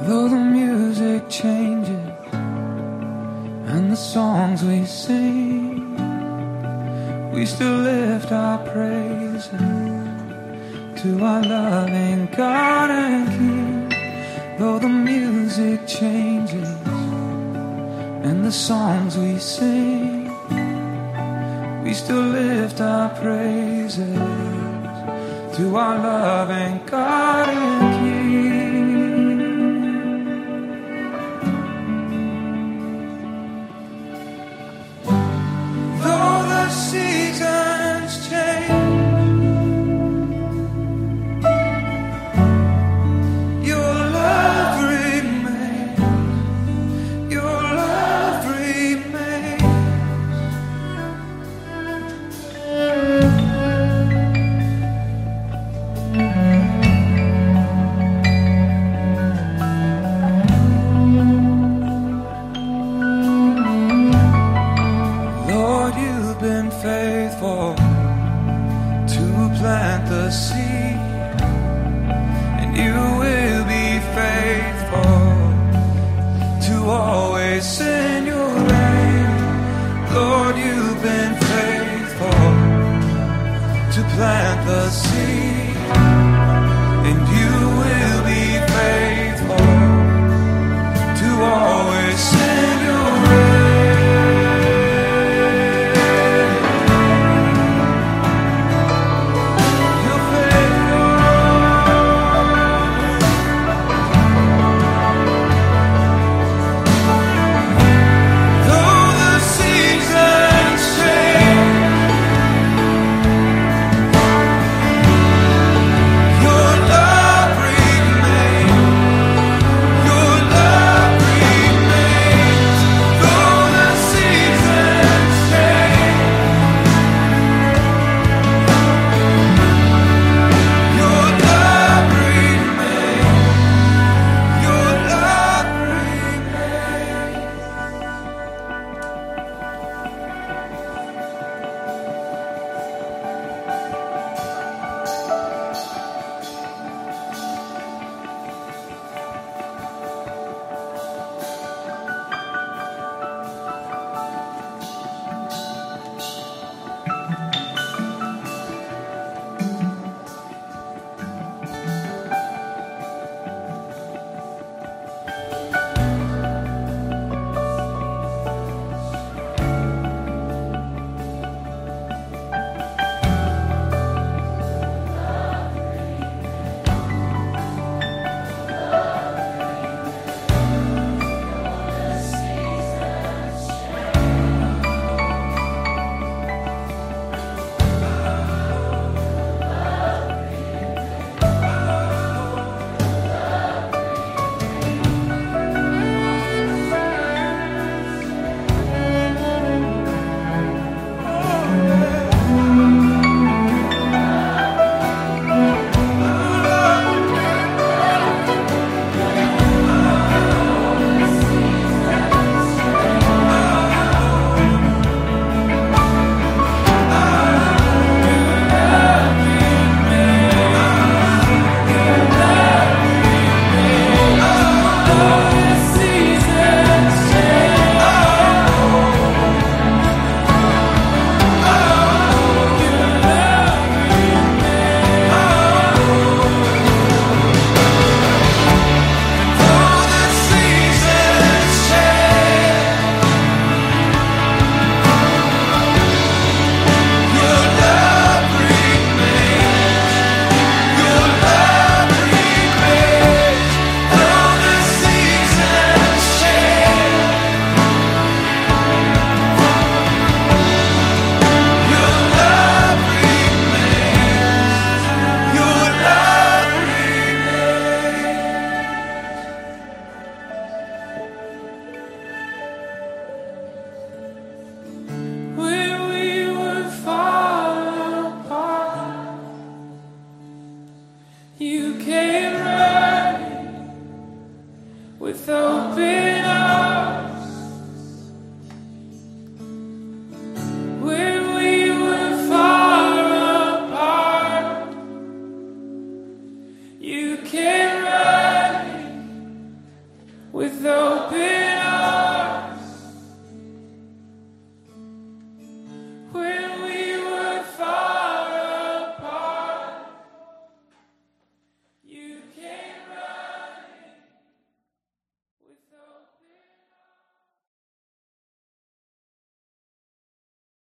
Though the music changes and the songs we sing, we still lift our praises to our loving God and King. Though the music changes and the songs we sing, we still lift our praises to our loving God and King. Though the seasons change, your love remains, your love remains. Lord, you've been faithful to plant the seed, and you will be faithful to always send your rain. Lord, you've been faithful to plant the seed, and you will be faithful to always send your rain. You came running with open